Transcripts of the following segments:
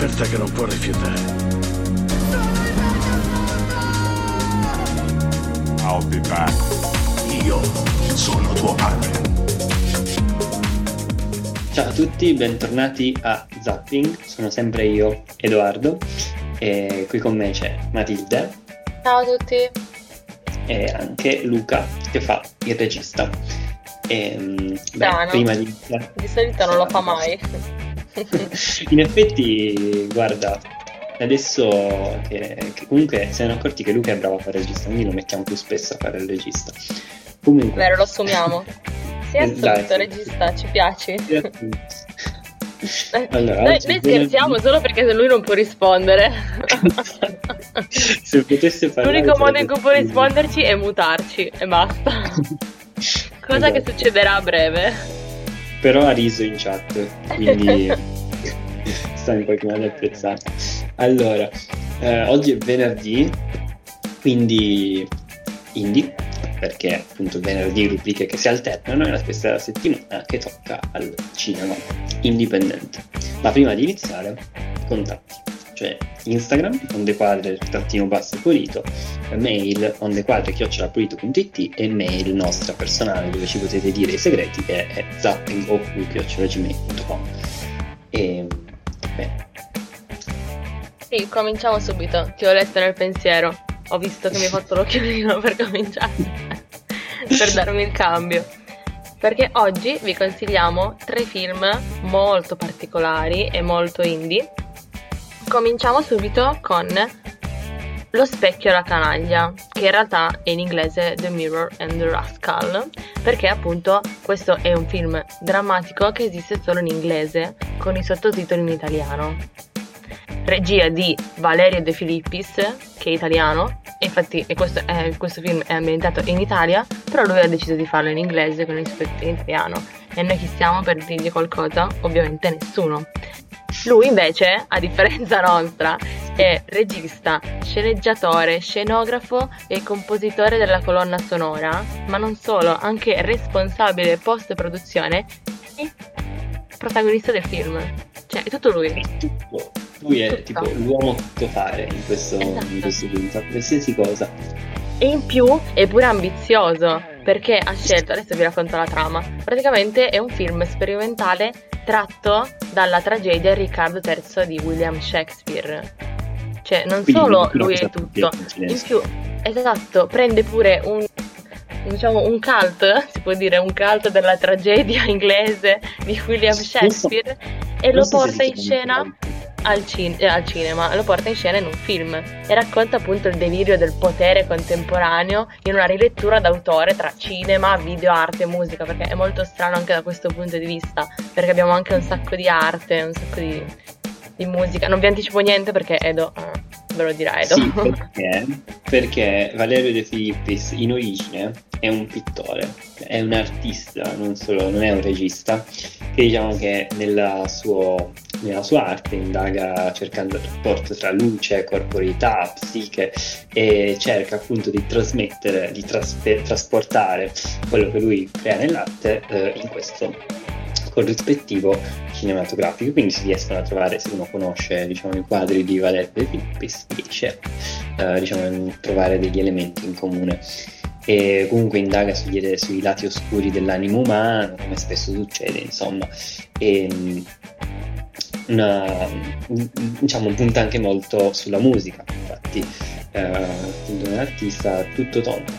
un'offerta che non può rifiutare. I'll be back. Io sono tuo padre. Ciao a tutti, bentornati a Zapping. Sono sempre io, Edoardo, e qui con me c'è Matilde. Ciao a tutti. E anche Luca, che fa il regista. Prima di solito non lo fa mai. In effetti, guarda, adesso che comunque se ne accorti che Luca è bravo a fare il regista, quindi lo mettiamo più spesso a fare il regista. Comunque, vero, lo assumiamo. Sì, assoluto, regista, ci piaci. Allora, noi scherziamo solo perché lui non può rispondere. Se potesse parlare, l'unico modo in cui può risponderci è mutarci e basta. Cosa esatto. Che succederà a breve. Però ha riso in chat, quindi sta in qualche modo apprezzato. Allora, oggi è venerdì, quindi indie, perché appunto venerdì rubriche che si alternano, e questa settimana che tocca al cinema indipendente. Ma prima di iniziare, contatti, cioè Instagram ondequadre_pulito, mail ondequadre@pulito.it e mail nostra personale dove ci potete dire i segreti, che è zapping@gmail.com. E bene. Sì, cominciamo subito. Ti ho letto nel pensiero. Ho visto che mi hai fatto l'occhiolino per cominciare, per darmi il cambio. Perché oggi vi consigliamo 3 film molto particolari e molto indie. Cominciamo subito con Lo specchio e la canaglia, che in realtà è in inglese The Mirror and the Rascal, perché appunto questo è un film drammatico che esiste solo in inglese, con i sottotitoli in italiano. Regia di Valerio De Filippis, che è italiano, e infatti questo film è ambientato in Italia, però lui ha deciso di farlo in inglese con i sottotitoli in italiano. E noi chi siamo per dirgli qualcosa? Ovviamente nessuno. Lui invece, a differenza nostra, è regista, sceneggiatore, scenografo e compositore della colonna sonora, ma non solo, anche responsabile post-produzione e protagonista del film. Cioè, è tutto lui. Lui è tipo l'uomo tutto fare in questo film, fa qualsiasi cosa. E in più è pure ambizioso, perché ha scelto, adesso vi racconto la trama, praticamente è un film sperimentale tratto dalla tragedia Riccardo III di William Shakespeare. Cioè, non quindi solo lui è tutto, in più, esatto, prende pure un cult, si può dire, un cult della tragedia inglese di William Shakespeare e lo porta in scena al cinema, lo porta in scena in un film e racconta appunto il delirio del potere contemporaneo in una rilettura d'autore tra cinema, videoarte e musica, perché è molto strano anche da questo punto di vista, perché abbiamo anche un sacco di arte, un sacco di musica. Non vi anticipo niente perché Edo ve lo dirà Edo. Sì, perché Valerio De Filippis in origine è un pittore, è un artista, non è un regista, che diciamo che nella sua arte indaga cercando il rapporto tra luce, corporeità, psiche, e cerca appunto di trasmettere, di trasportare quello che lui crea nell'arte in questo corrispettivo cinematografico. Quindi si riescono a trovare, se uno conosce i quadri di Valerio De Filippis, riesce a trovare degli elementi in comune. E comunque indaga sui lati oscuri dell'animo umano, come spesso succede, insomma, e punta anche molto sulla musica, infatti appunto un artista tutto tondo.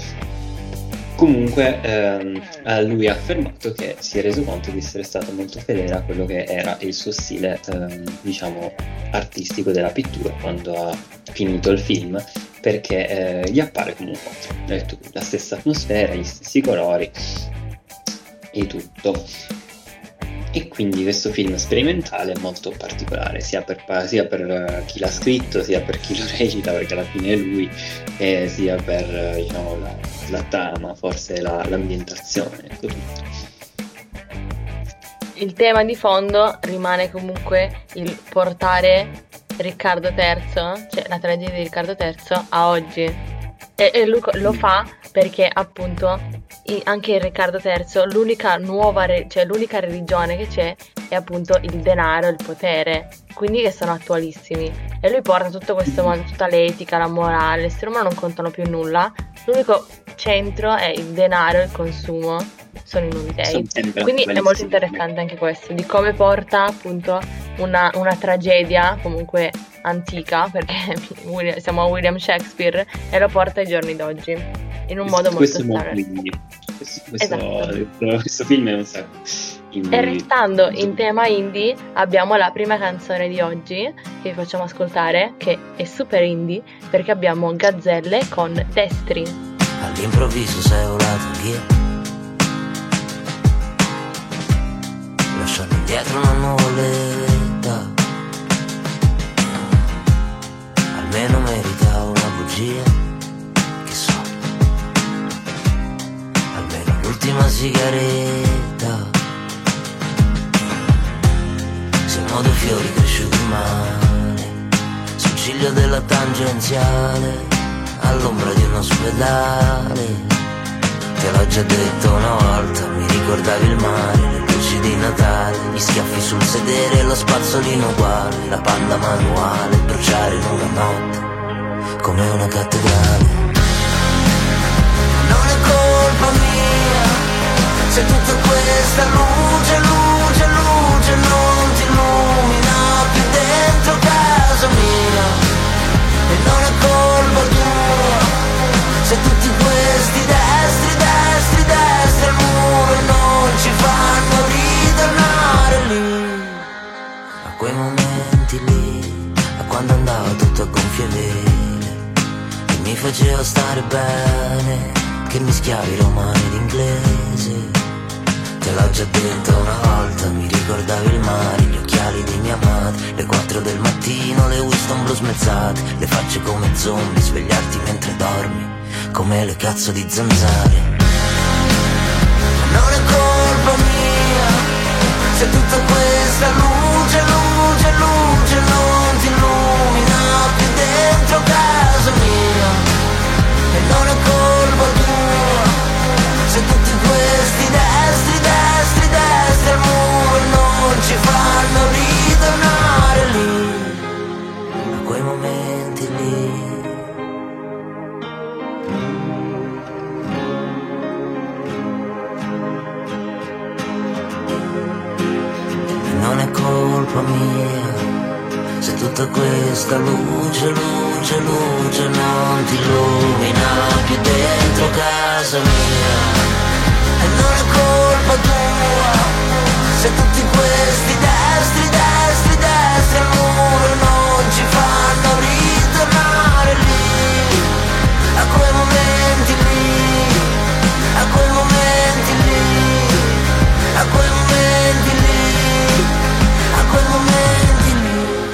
Comunque lui ha affermato che si è reso conto di essere stato molto fedele a quello che era il suo stile artistico della pittura quando ha finito il film, perché gli appare comunque la stessa atmosfera, gli stessi colori e tutto. E quindi questo film sperimentale è molto particolare, sia per chi l'ha scritto, sia per chi lo recita, perché alla fine è lui, e sia per la trama, forse l'ambientazione, ecco tutto. Il tema di fondo rimane comunque il portare Riccardo III, cioè la tragedia di Riccardo III, a oggi. E lui lo fa perché appunto anche in Riccardo III l'unica nuova l'unica religione che c'è è appunto il denaro e il potere, quindi che sono attualissimi. E lui porta tutto questo mondo, tutta l'etica, la morale, l'essere umano non contano più nulla, l'unico centro è il denaro e il consumo, sono i nuovi dei. Quindi è molto interessante anche questo, di come porta appunto una tragedia comunque antica, perché siamo a William Shakespeare, e lo porta ai giorni d'oggi in un modo molto strano. Questo film è un sacco indie. E restando in tema indie, abbiamo la prima canzone di oggi che vi facciamo ascoltare, che è super indie, perché abbiamo Gazzelle con Destri. All'improvviso sei volato via, lasciando indietro una nuvoletta. Almeno merita una bugia, che so, almeno l'ultima sigaretta. Siamo due fiori cresciuti male, sul ciglio della tangenziale, all'ombra di un ospedale. Te l'ho già detto una volta, mi ricordavi il mare, le luci di Natale, gli schiaffi sul sedere, lo spazzolino uguale, la panda manuale, bruciare in una notte come una cattedrale. Non è colpa mia se tutta questa luce, luce, luce non ti illumina più dentro casa mia. E non è colpa tua se tutti questi destri, destri, destri al muro non ci fanno ritornare lì, a quei momenti lì, a quando andava tutto a gonfie vele e mi faceva stare bene, che mischiavi romano ed inglese. Te l'ho già detto una volta, mi ricordavi il mare, gli occhiali di mia madre, le 4 del mattino, le Winston blu smezzate, le facce come zombie, svegliarti mentre dormi come le cazzo di zanzare. Non è colpa mia se tutta questa luce, luce, luce non ti illumina più dentro casa mia. E non è colpa tua se tutti questi destri, destri, destri al muro non ci fanno ritornare lì, a quei momenti lì. Non è colpa mia se tutta questa luce, luce, luce non ti illumina più dentro casa mia. E non è colpa tua se tutti questi destri, destri, destri al muro non ci fanno ritornare lì, a quei momenti lì, a quei momenti lì, a quei momenti lì, a quei momenti lì.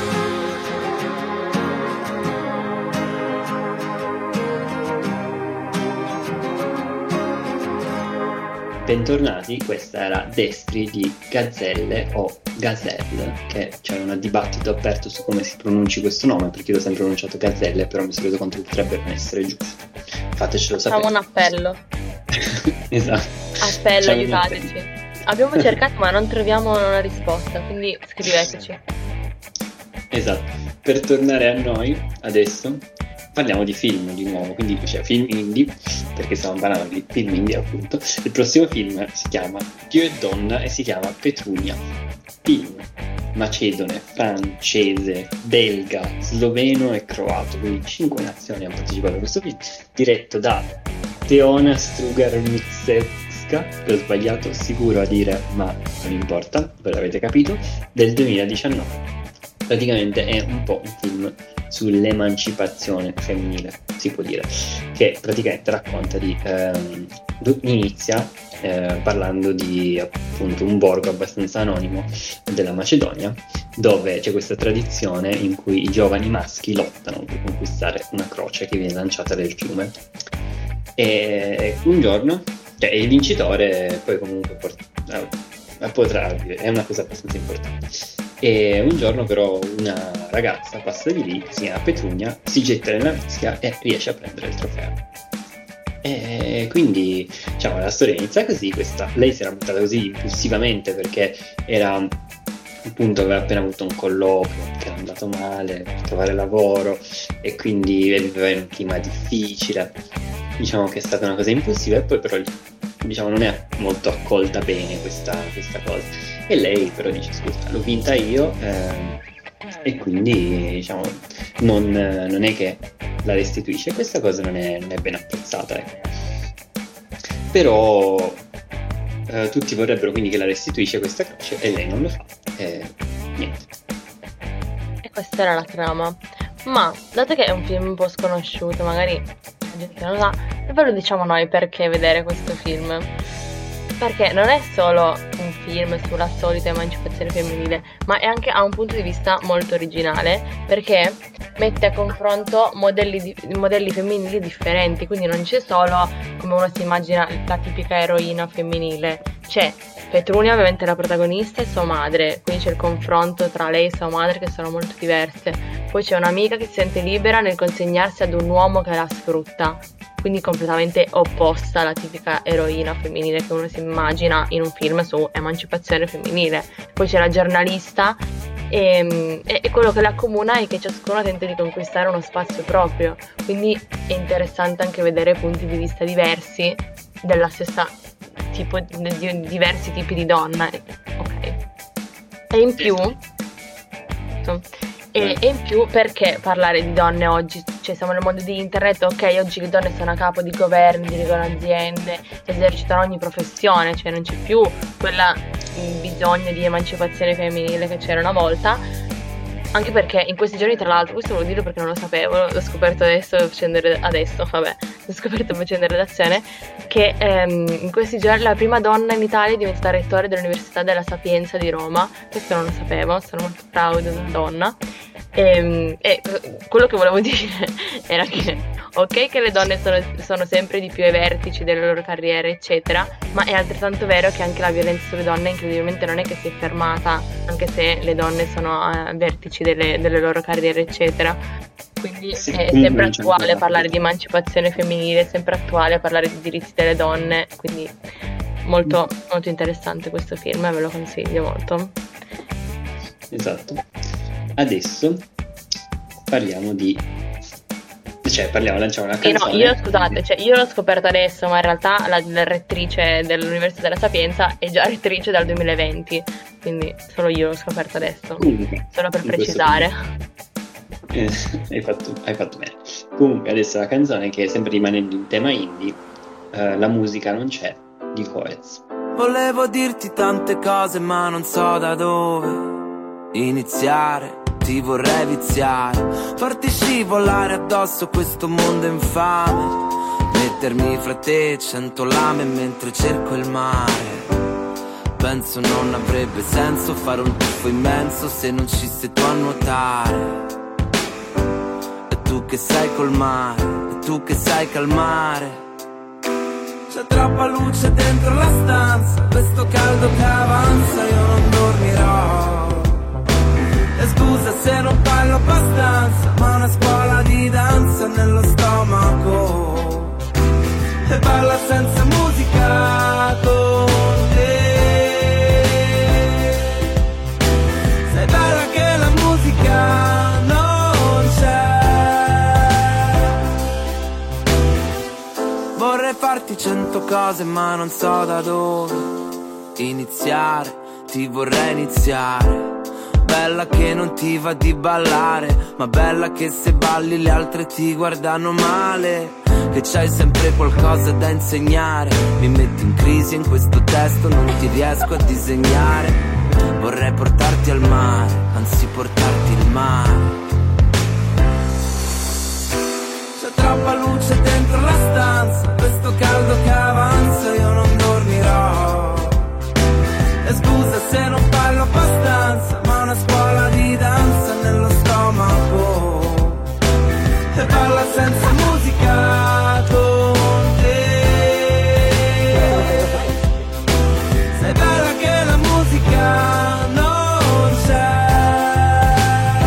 Bentornati, questa era Destri di Gazzelle o Gazelle, che c'è un dibattito aperto su come si pronunci questo nome, perché io l'ho sempre pronunciato Gazzelle, però mi sono reso conto che potrebbe non essere giusto. Fatecelo sapere. Facciamo un appello. Esatto. Appello, facciamo aiutateci. Abbiamo cercato ma non troviamo una risposta, quindi scriveteci. Esatto. Per tornare a noi, adesso parliamo di film di nuovo, quindi cioè film indie, perché stiamo parlando di film indie appunto. Il prossimo film si chiama Dio e Donna e si chiama Petrunia. Film macedone, francese, belga, sloveno e croato, quindi 5 nazioni hanno partecipato a questo film, diretto da Teona Strugar-Micevska, che ho sbagliato sicuro a dire, ma non importa, ve l'avete capito, del 2019. Praticamente è un po' un film sull'emancipazione femminile, si può dire, che praticamente racconta di inizia parlando di appunto un borgo abbastanza anonimo della Macedonia, dove c'è questa tradizione in cui i giovani maschi lottano per conquistare una croce che viene lanciata nel fiume, e un giorno il vincitore poi comunque potrà è una cosa abbastanza importante. E un giorno però una ragazza passa di lì, si chiama Petrunia, si getta nella mischia e riesce a prendere il trofeo. E quindi diciamo la storia inizia così. Lei si era buttata così impulsivamente perché era appunto aveva appena avuto un colloquio che era andato male per trovare lavoro e quindi viveva in un clima difficile. Diciamo che è stata una cosa impulsiva e poi però diciamo non è molto accolta bene questa cosa, e lei però dice scusa, l'ho vinta io, e quindi diciamo non è che la restituisce, e questa cosa non è ben apprezzata, ecco. Però tutti vorrebbero quindi che la restituisce questa croce e lei non lo fa, e niente. E questa era la trama. Ma dato che è un film un po' sconosciuto, magari la gente non lo sa, e ve lo diciamo noi perché vedere questo film. Perché non è solo un film sulla solita emancipazione femminile, ma è anche ha un punto di vista molto originale, perché mette a confronto modelli femminili differenti, quindi non c'è solo come uno si immagina la tipica eroina femminile, c'è Petrunia ovviamente la protagonista e sua madre, quindi c'è il confronto tra lei e sua madre che sono molto diverse, poi c'è un'amica che si sente libera nel consegnarsi ad un uomo che la sfrutta, quindi completamente opposta alla tipica eroina femminile che uno si immagina in un film su emancipazione femminile. Poi c'è la giornalista e quello che la accomuna è che ciascuno tenta di conquistare uno spazio proprio, quindi è interessante anche vedere punti di vista diversi della stessa tipo di diversi tipi di donna, ok? E in più E in più, perché parlare di donne oggi? Cioè, siamo nel mondo di internet, ok, oggi le donne sono a capo di governi, dirigono aziende, esercitano ogni professione, cioè non c'è più quella bisogno di emancipazione femminile che c'era una volta. Anche perché in questi giorni, tra l'altro, questo lo dico perché non lo sapevo, l'ho scoperto facendo redazione, che in questi giorni la prima donna in Italia è diventata rettore dell'Università della Sapienza di Roma. Questo non lo sapevo, sono molto proud della donna. E quello che volevo dire era che ok che le donne sono sempre di più ai vertici delle loro carriere eccetera, ma è altrettanto vero che anche la violenza sulle donne incredibilmente non è che si è fermata, anche se le donne sono ai vertici delle loro carriere eccetera, quindi Sì, è quindi sempre non c'è attuale ancora. parlare di emancipazione femminile, è sempre attuale parlare di diritti delle donne, quindi molto, molto interessante questo film e ve lo consiglio molto. Esatto. Adesso lanciamo una Sì, no, canzone. io scusate, cioè io l'ho scoperto adesso, ma in realtà la rettrice dell'Università della Sapienza è già rettrice dal 2020, quindi solo io l'ho scoperto adesso, Comunque, solo per in questo precisare. hai fatto bene. Comunque adesso la canzone, che sempre rimanendo in tema indie, La musica non c'è, di Coez. Volevo dirti tante cose ma non so da dove iniziare. Ti vorrei viziare, farti scivolare addosso questo mondo infame, mettermi fra te 100 lame mentre cerco il mare. Penso non avrebbe senso fare un tuffo immenso se non ci sei tu a nuotare. E tu che sai col mare, e tu che sai calmare. C'è troppa luce dentro la stanza, questo caldo che avanza, io non dormirò. E scusa se non parlo abbastanza, ma una scuola di danza nello stomaco. E balla senza musica con te. Sei bella che la musica non c'è. Vorrei farti 100 cose ma non so da dove iniziare. Ti vorrei iniziare. Bella che non ti va di ballare, ma bella che se balli le altre ti guardano male. Che c'hai sempre qualcosa da insegnare. Mi metti in crisi in questo testo, non ti riesco a disegnare. Vorrei portarti al mare, anzi portarti il mare. C'è troppa luce dentro la stanza, questo caldo che avanza, io non dormirò. E scusa se non parlo abbastanza, ma una scuola di danza nello stomaco. E balla senza musica con te. Sei bella che la musica non c'è.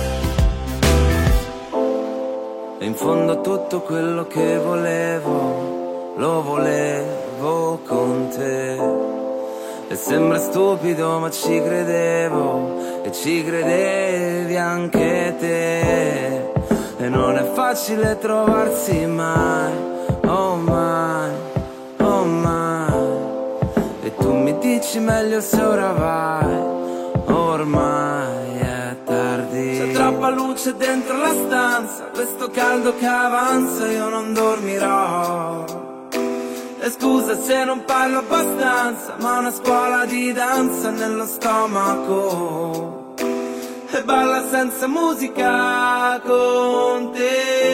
E in fondo tutto quello che volevo, lo volevo con te. E sembra stupido ma ci credevo, e ci credevi anche te. E non è facile trovarsi mai, oh mai, oh mai. E tu mi dici meglio se ora vai, ormai è tardi. C'è troppa luce dentro la stanza, questo caldo che avanza io non dormirò. E scusa se non parlo abbastanza, ma una scuola di danza nello stomaco. E balla senza musica con te.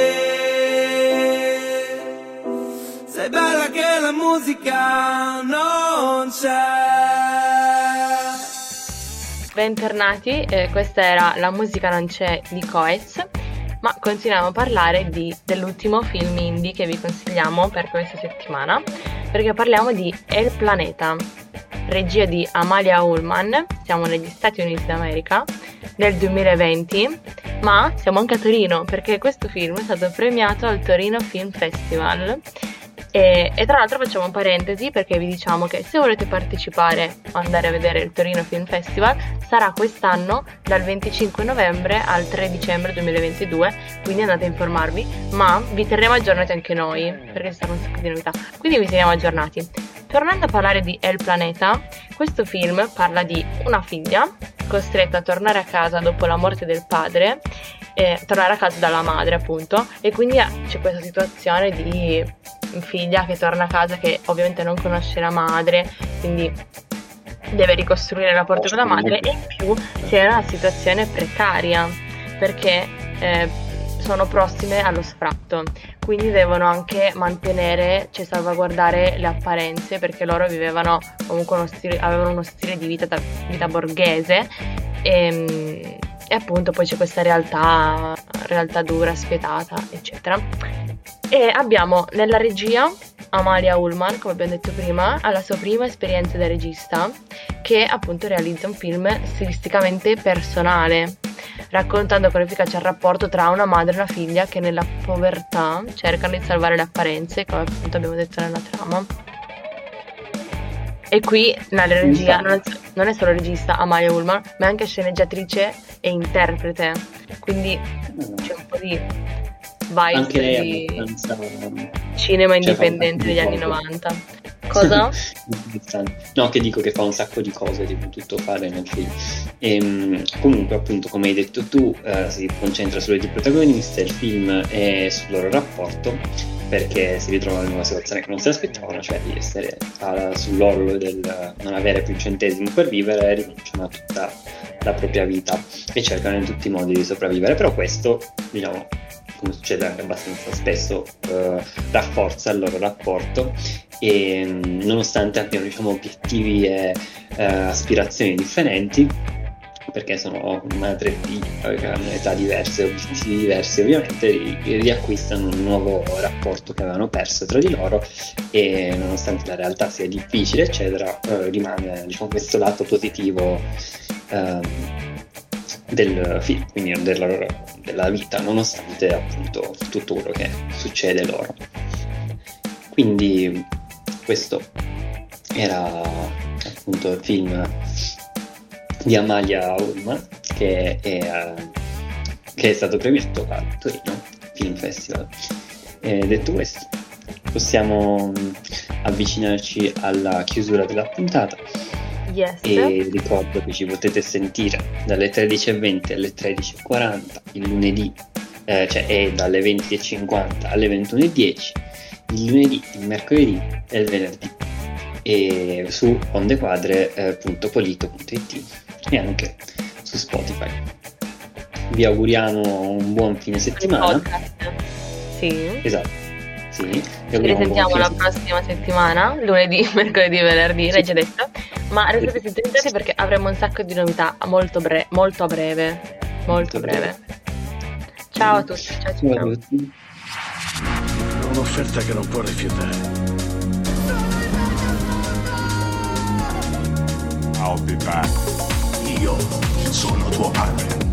Sei bella che la musica non c'è. Bentornati, questa era La musica non c'è di Coez. Ma continuiamo a parlare dell'ultimo film indie che vi consigliamo per questa settimana, perché parliamo di El Planeta, regia di Amalia Ullman. Siamo negli Stati Uniti d'America nel 2020, ma siamo anche a Torino perché questo film è stato premiato al Torino Film Festival. E tra l'altro facciamo un parentesi perché vi diciamo che se volete partecipare o andare a vedere il Torino Film Festival sarà quest'anno dal 25 novembre al 3 dicembre 2022, quindi andate a informarvi, ma vi terremo aggiornati anche noi perché ci saranno un sacco di novità, quindi vi teniamo aggiornati. Tornando a parlare di El Planeta, questo film parla di una figlia costretta a tornare a casa dopo la morte del padre, tornare a casa dalla madre appunto, e quindi c'è questa situazione di figlia che torna a casa che ovviamente non conosce la madre, quindi deve ricostruire il rapporto con la madre, e in più si è in una situazione precaria perché sono prossime allo sfratto, quindi devono anche mantenere, cioè salvaguardare le apparenze, perché loro vivevano comunque avevano uno stile di vita borghese, e appunto poi c'è questa realtà dura, spietata, eccetera. E abbiamo nella regia Amalia Ullman, come abbiamo detto prima, ha la sua prima esperienza da regista, che appunto realizza un film stilisticamente personale, raccontando con efficacia il rapporto tra una madre e una figlia che nella povertà cercano di salvare le apparenze, come appunto abbiamo detto nella trama. E qui nella regia non è solo regista Amalia Ullman, ma è anche sceneggiatrice e interprete, quindi c'è un po' di vibes anche lei di è abbastanza cinema indipendente degli anni 90. Cosa? No, che dico che fa un sacco di cose di cui tutto fare nel film. Comunque appunto, come hai detto tu, si concentra sulle due protagoniste. Il film è sul loro rapporto, perché si ritrovano in una situazione che non si aspettavano, cioè di essere sull'orlo del non avere più un centesimo per vivere, e rinunciano a tutta la propria vita e cercano in tutti i modi di sopravvivere. Però questo, diciamo, come succede anche abbastanza spesso, rafforza il loro rapporto, e nonostante abbiano, diciamo, obiettivi e aspirazioni differenti, perché sono madre e figlia che hanno età diverse, obiettivi diversi, ovviamente riacquistano un nuovo rapporto che avevano perso tra di loro, e nonostante la realtà sia difficile eccetera, rimane, diciamo, questo lato positivo del film, quindi della vita, nonostante appunto tutto quello che succede loro. Quindi questo era appunto il film di Amalia Ullman, che è stato premiato al Torino Film Festival. Detto questo, possiamo avvicinarci alla chiusura della puntata. Yes. E ricordo che ci potete sentire dalle 13:20 alle 13:40 il lunedì, e dalle 20:50 alle 21:10 il lunedì, il mercoledì e il venerdì, e su ondequadre.polito.it e anche su Spotify. Vi auguriamo un buon fine settimana. Sì. Esatto. Sì, ci risentiamo la prossima settimana, lunedì, mercoledì, venerdì, l'hai già detto, ma restate sintonizzati perché avremo un sacco di novità molto a breve. Ciao a tutti. Ciao. Un'offerta che non può rifiutare. I'll be back. Io sono tuo padre.